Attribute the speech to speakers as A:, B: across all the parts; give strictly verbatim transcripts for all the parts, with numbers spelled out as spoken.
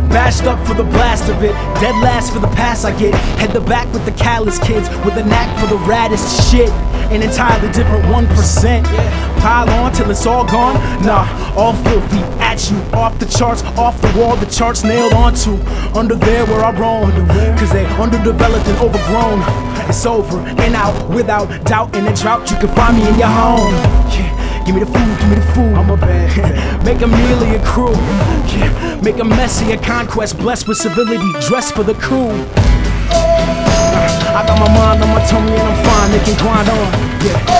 A: Bashed up for the blast of it, dead last for the pass I get. Head the back with the callous kids, with a knack for the raddest shit. An entirely different one percent. Pile on till it's all gone? Nah, all filthy at you. Off the charts, off the wall, the charts nailed onto. Under there where I roam, cause they underdeveloped and overgrown. It's over and out, without doubt. In a drought, you can find me in your home. Yeah, give me the food, give me the food. I'm a bad Make a mealy a crew. Yeah, make a messy a conquest, blessed with civility, dressed for the coup. I got my mind on my tummy and I'm fine, they can grind on. Yeah.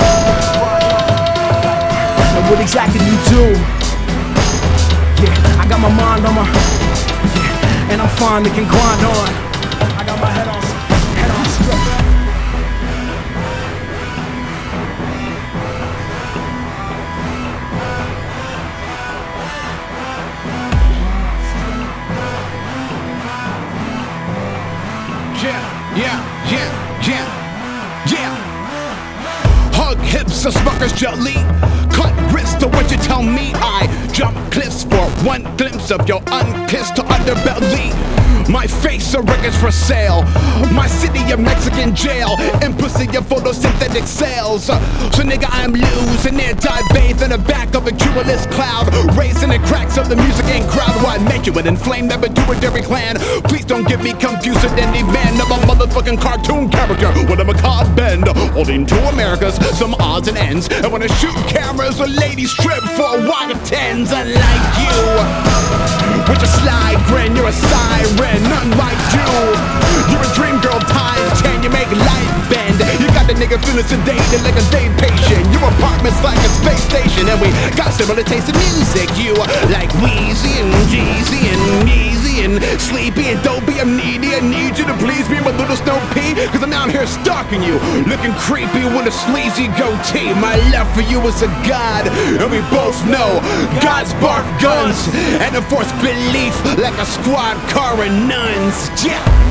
A: And what exactly do you do? Yeah, I got my mind on my, yeah, and I'm fine, they can grind on. I got my head on, head on straight.
B: Yeah, yeah, yeah, yeah, yeah. Hug hips and smuckers jelly. Cut wrists to what you tell me. I jump cliffs for one glimpse of your unkissed underbelly. My face a records for sale. My city a Mexican jail. And pussy a photosynthetic cells. So nigga I'm loose and anti bathed in the back of a cumulus cloud. Raising the cracks of the music and crowd. Why make you an inflamed pituitary gland? Please don't get me confused with any man of a motherfucking cartoon character with a macabre bend. Holding two Americas, some odds and ends. And when I shoot cameras, a lady strip for a wad of tens. Unlike you, with your sly grin, you're a siren. None like you. You're a dream girl times ten. You make life bend. You got the nigga feeling sedated like a day patient. Your apartment's like a space station. And we got similar taste in music. You like Wheezy and Jeezy and Yeezy and Sleepy and Dopey. I'm needy. I need you to please me, my little Snow Pea. Cause I'm out here stalking you, looking creepy with a sleazy goatee. My love for you is a god. And we both know gods bark guns and enforce belief like a squad car and nuns. Yeah.